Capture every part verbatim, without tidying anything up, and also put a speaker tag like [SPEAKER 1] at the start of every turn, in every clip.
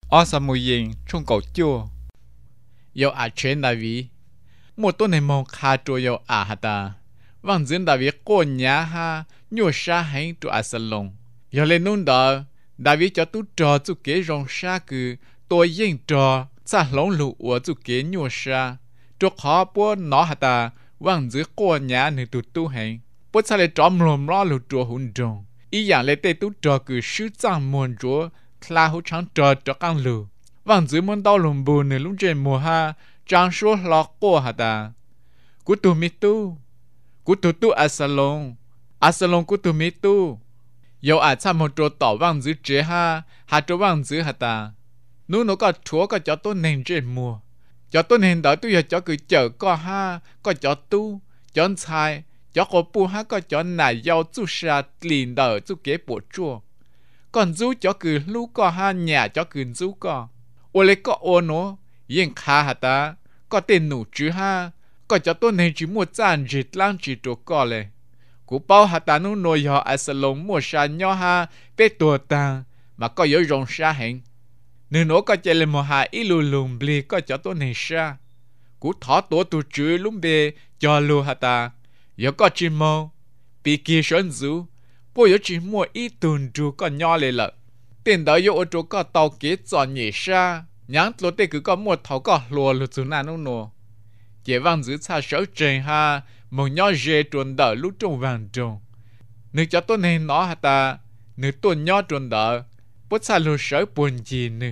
[SPEAKER 1] ở sao mùi yên trong cầu chua yêu à chuyện đại vì một tuần này mong khá cho yêu à hả ta vang diễn đại vì cô nhà ha nhua sa hành cho à salon yêu lên nôn đó đại vì cho tu trò tu kế rong sa cứ tôi yên trò sa lông lụ của tu kế nhua sa cho khó bố nó hả ta vang diễn cô nhà này tu tu hành bố sa lại trò mồm lo lụ trò hôn trông ý dạng lấy tê tu trò cứ sư trang muôn trò là hỗ trắng trò trò căng lù vang dưới muốn đau lồng bù nửa lúc trên mùa ha trang số lọ cô hả ta cú tu mi tu cú tu tu à salon à salon cú tu mi tu yêu à cha một trò tỏ vang dưới chế ha hà trò vang dưới hả ta nu nó có chúa có cho tôi nền trên mùa cho tôi nền đó tôi giờ cho cứ chờ có ha có cho tu cho sai cho có bu ha có cho nải yêu tu sa liền đỡ tu kế bộ chua còn du cho cứ lu có ha nhà cho cứ du có ô lấy có ô nó yên khá hả ta có tên nụ chứ ha có cho tôi nên chỉ mua chăn chỉ lang chỉ đồ có lệ cú bao hả ta nó nuôi họ ở salon mua sa nhỏ ha bé tua ta mà có yếu rong sa hẹn nếu nó có chạy lên một hà ít lù lùm bì có cho tôi nên sa cú thỏ tổ tu chữ lúng bê cho lu hả ta yếu có chim mông bị kia sơn du bố yếu chỉ mua ít tuần tru có nhỏ lệ lợ tiền đó yếu ô tô có tàu kế chọn nhẹ sa nhãn lô tê cứ có một thấu có lùa lụt xuống nà nô nô chế vang giữ xa sở trên ha một nhỏ dê truồn đỡ lúc trong vàng trông nếu cho tôi nên nó hả ta nếu tôi nhỏ truồn đỡ bố xa lụt sở buồn gì nữa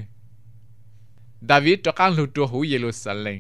[SPEAKER 1] David cho các lụt trùa hữu Jerusalem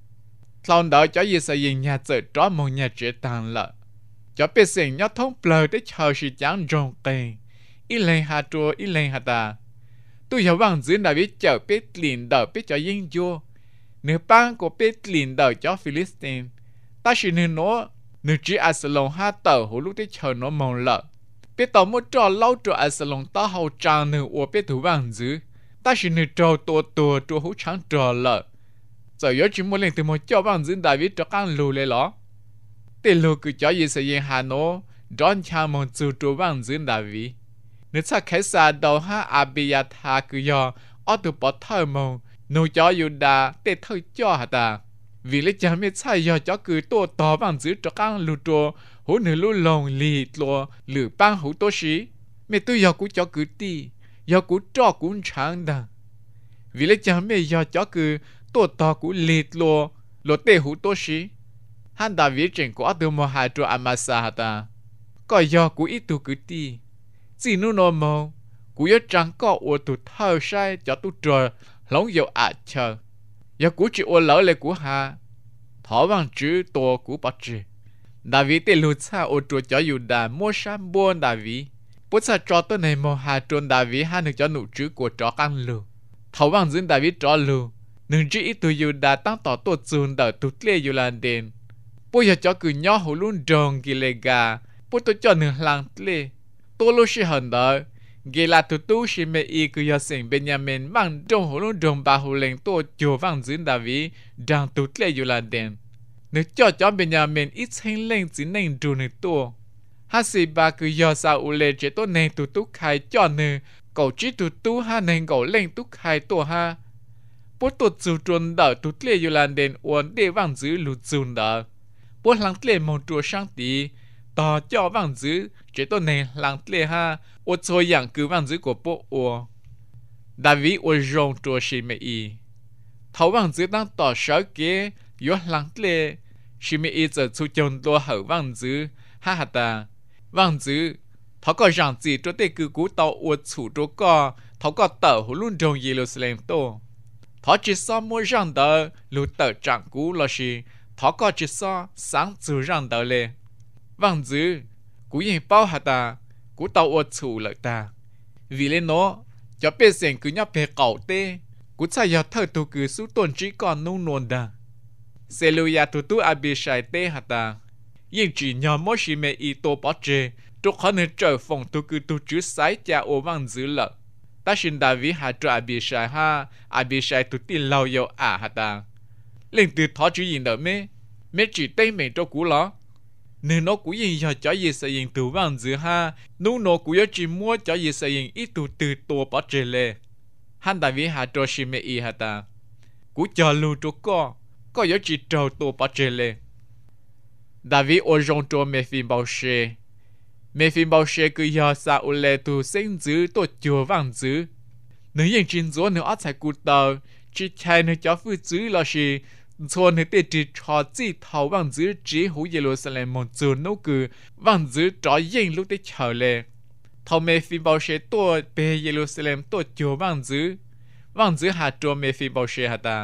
[SPEAKER 1] thằng đó cho gì sẽ nhìn nhà chợ tró một nhà trẻ tàn lợ cho biếtสิ่ง nhỏ thông bờ để chờ sự chẳng rong kề ít lên hà trùa ít lên hà ta tôi hiểu vang diễn David chờ biết liền đỡ biết cho yên vô nếu bang của biết liền đỡ cho Philistine ta chỉ nên nó nếu chỉ Absalom ha tờ hồ lúc để chờ nó mong lợ biết tao muốn cho lâu cho Absalom ta hậu trang nếu ở biết thủ vang giữ ta chỉ nên cho tua tua cho hữu trắng trò lợ giờ nhớ chỉ muốn lên từ một cho vang diễn David cho các lù lên đó tiền lù cứ cho gì sẽ yên hà nó đón chàng mong chú cho vang diễn David nếu cha khai xa đầu ha Abiathar cứ do ở từ bỏ thơ mong nô cho Yuda để thơ cho hả ta vì lấy chàng biết sai do cho cứ tổ tỏ vang giữ cho các lù trô hữu nữ lù lòng lì lùa lử bang hữu tố sĩ mẹ tôi do cú cho cứ ti do cú cho cũng chẳng đằng vì lấy chàng biết do cho cứ tổ tỏ cú lì lùa lùa tê hữu tố sĩ hắn đã viết trên của từ một hai trò Amasa hả ta có do cú ít tu cứ ti chỉ nu nô mong cú yếu trắng có ô tu thơ sai cho tu trò lóng dầu ạ chờ giờ cú chỉ ô lỡ lại cú hà thỏ bằng chữ tổ cú bắt chữ David tê lụt xa ô trò cho Yuda mua sam buôn David bố sa cho tôi này một hà tròn David hai được cho nụ chữ của trò căn lù thỏ bằng dính David trò lù nương chỉ ít tu Yuda tăng tỏ tổ chun đỡ tu tle Yulan đền bố giờ cho cứ nhỏ hồ luôn tròn kỳ lệ gà bố tôi cho nương làng tle tôi lúc sĩ hận đó ghi là tụi tôi sĩ mẹ y cứ do sinh Benjamin mang trong hồ luôn trong bà hồ lệnh tôi chùa vang dính David đang tụt lệ dù là đèn nếu cho cho Benjamin ít sinh lên chỉ nên trù nữ tôi hát sĩ bà cứ do sao u lệ chế tôi nên tụi tôi khai cho nữ cậu chỉ tụi tôi ha nên cậu lên tôi khai tôi ha bố tôi chịu trốn đỡ tụt lệ dù là đèn uốn để vang giữ lụt chùn đỡ bố lăng lệ một chùa sang tí tỏ cho vang giữ chế tôi này lăng lệ ha ô cho dạng cứ vang giữ của bộ ô David ô rong chùa sĩ mẹ y thấu vang giữ đang tỏ sở kế yếu lăng lệ sĩ mẹ y giờ chú chồng đua hở vang giữ ha ha ta vang giữ thấu có rằng gì cho tê cứ cú tàu ô chủ trô co thấu có tờ hồ luôn trong Jerusalem tô thấu chỉ so mua rằng tờ lưu tờ trạng cú là sĩ thấu có chỉ so sáng chủ rằng tờ lệ vang giữ cú yên bao hả ta cú tàu ô chủ lợi ta vì lên nó cho biết rằng cứ nhấp về cậu tê cú chạy giờ thơ tu cứ số tuần chỉ còn nung nôn đà xe lưu ya tu tu Abishai tê hả ta yên chỉ nhỏ mỗi sĩ mẹ y tô bỏ chê trúc khó nên trở phòng tu cứ tu chứ sái cha ô vang giữ lợi ta xin David hạ cho Abishai ha Abishai tu tin lâu yêu à hả ta lên từ thó chữ gì nữa mê mê chỉ tên mình cho cú ló nên nó cũng yên cho cho gì sẽ yên từ vang giữa ha nô nó cũng chỉ mua cho gì sẽ yên ít từ từ tổ bỏ chơi lệ hắn đại vì hà trò xì mê y hà ta cú chờ lưu trò có có yếu chỉ trâu tổ bỏ chế lệ đại vì ô rong trò mê phim bảo xê mê phim bảo xê cứ yếu xa ô lê tu sinh dữ tổ chùa vang dữ nếu yên chín dỗ nếu át chạy cú tờ chỉ chạy nếu cho phu dữ là xì cho nếu tê chỉ cho chỉ thảo vang dữ chỉ hữu Jerusalem một chỗ nấu cử vang dữ cho yên lúc tê chờ lệ thầu mê phim bảo xê tổ bê Jerusalem tổ chùa vang dữ vang dữ hà trò mê phim bảo xê hà ta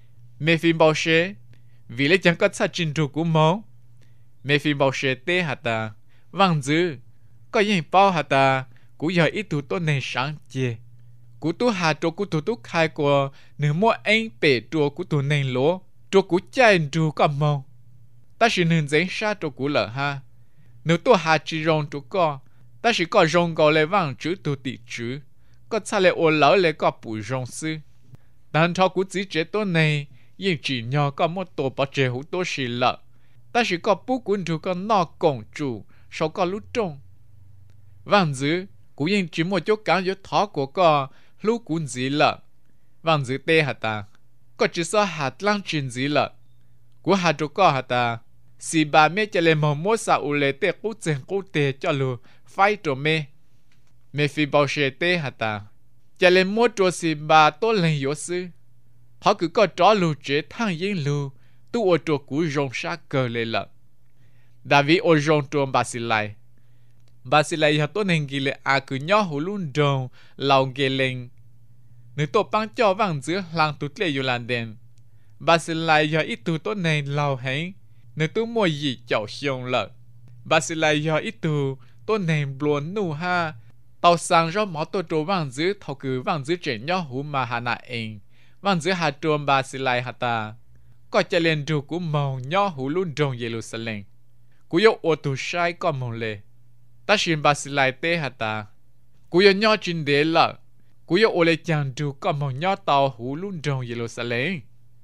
[SPEAKER 1] mê phim bảo xê vì lẽ chẳng có sát trình trù của máu mê phim bảo xê tê hà ta vang dữ có yên bao hà ta cú giờ ít tụ tốt nền sáng chê cú tu hà trò cú tu tu khai của nếu mua anh bể trò cú tu nền lỗ trò cú chạy trù có máu ta chỉ nên dễ xa trò cú lợ ha nếu tu hà chỉ rong trò có ta chỉ có rong gạo lệ vang chữ tu tỷ chữ có xa lệ ô lỡ lệ có bùi rong sư但超古只这多呢，因只鸟个么多把这好多事了，但是个不管住个那公主，少个路中，王子古因只么就讲有他个个路管子了，王子对下ta，个只说下浪真子了，古下就个下ta，是把咩只来么么啥有来对古正古对叫路快着咩，咩非保险对下ta。จะเล่นมัวตัวสิบาตัวเล่นยศเพราะคือก็จ่อลูเจทั้งยิงลูตัวตัวกูยงชาเกเลยละดาวิโอจงตัวบาซิไลบาซิไลยาตัวหนึ่งกิเลอาคือย่อหูลุ่นดงเหล่าเกเลงหนึ่งตัวปังจ่อวังเจือหลังตุเตลอยู่ลานเดนบาซิไลยาอีตัวตัวหนึ่งเหล่าแหงหนึ่งตัวมัวยีเจ้าเชียงละบาซิไลยาอีตัวตัวหนึ่งบลวนนูฮาtàu sang do mỏ tổ trộn vang dữ thầu cứ vang dữ chuyển nhau hú mà hà nạ eng vang dữ hà trộn bà xì lại hà ta có chạy lên trù của màu nhau hú luôn trong Jerusalem cú yêu ô tô sai có mong lệ ta xin bà xì lại tê hà ta cú yêu nhau trên đế lợ cú yêu ô lệ chàng trù có mong nhau tàu hú luôn trong Jerusalem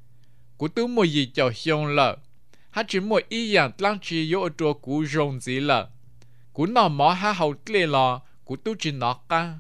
[SPEAKER 1] cú tứ mùa gì chào hiông lợ hát chỉ mùa ý dạng lăng chi yêu ô tô cú rồng gì lợ cú nọ mỏ hà hậu lệ lọ cú tu chỉ nó ca,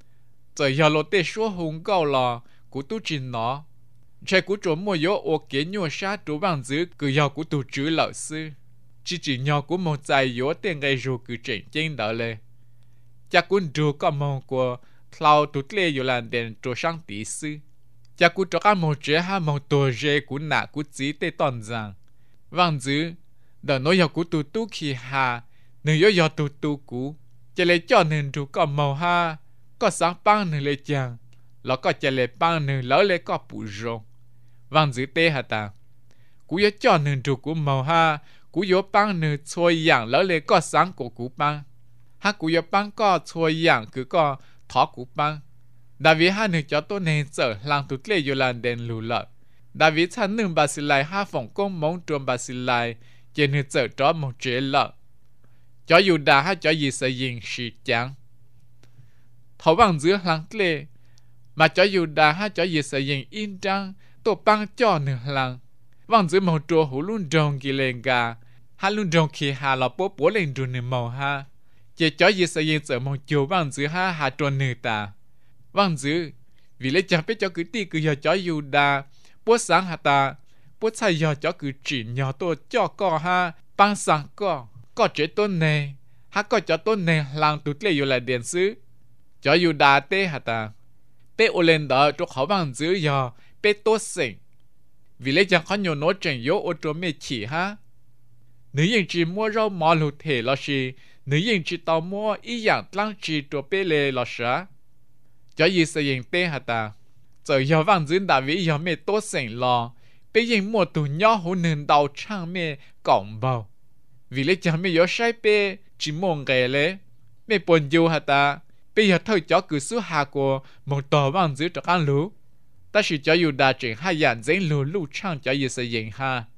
[SPEAKER 1] giờ giờ lô tê số hùng cao là cú tu chỉ nó, chạy cú trốn mua yếu ô kế nhua sát trốn bằng giữ cứ giờ cú tu chữ lão sư, chỉ chỉ nhỏ cú một dài yếu tiền gây rù cứ chỉnh chỉnh đó lệ, chắc cú rù có một của thao tu lệ yếu làm đèn trốn sang tí sư, chắc cú cho các một chế ha một tổ dê cú nã cú chỉ tê toàn rằng, bằng giữ, đợt nói giờ cú tu tu khi hà, nếu yếu giờ tu tu cúจะเลยจอหนึ่งดูก็มองฮะก็สังปังหนึ่งเลยจังแล้วก็จะเลยปังหนึ่งแล้วเลยก็ปูรงวันจื้อเตะฮะตากูยจอหนึ่งดูกูมองฮะกูยปังหนึ่งช่วยอย่างแล้วเลยก็สังกูกูปังฮะกูยปังก็ช่วยอย่างคือก็ทอกูปังดาวิฮะหนึ่งจอตัวหนึ่งเจอหลังตุเตะอยู่ลานเดนลูละดาวิชั้นหนึ่งบาซิไลห้าฝงก้มมองจวมบาซิไลเจนหนึ่งเจอจอมองเจละcho dù đã hay cho gì sẽ dừng sự chẳng thấu bằng giữa lăng lệ mà cho dù đã hay cho gì sẽ dừng in trăng tổ băng cho nửa lăng bằng giữa màu trô hữu luôn trông kỳ lên gà hay luôn trông khi hà là bố bố lên trù nửa màu ha chỉ cho gì sẽ dừng sợ màu chiều bằng giữa ha hà trô nửa ta bằng giữa vì lấy chẳng biết cho cứ ti cứ giờ cho dù đã bố sáng hà ta bố chạy giờ cho cứ chỉ nhỏ tổ cho co ha băng sáng co có chế tôn này, hắn có cho tôn này làm tụt lệอยู่lại điện sư, cho dù đã tê hả ta, tê ô lên đó cho họ bằng giữ giờ, bê tốt sinh, vì lấy chẳng có nhiều nói chuyện yếu ô tô mê chỉ ha, nếu như chỉ mua rau mò lụt thể là gì, nếu như chỉ tao mua ý dạng lăng chỉ cho bê lệ là sao, cho dù sử dụng tê hả ta, giờ giờ bằng giữ đã vì giờ mê tốt sinh lo, bê dùng mua tụ nhỏ hồ nền đầu trang mê cổng bầu. vì lấy chẳng mấy yếu sai bê chỉ mong ghé lẽ mấy buồn yêu hả ta bây giờ thôi cho cứ số hà của một tờ bằng giữ cho ăn lú ta chỉ cho dù đã chuyển hai dạng dễ lú lú trang cho dù sử dụng ha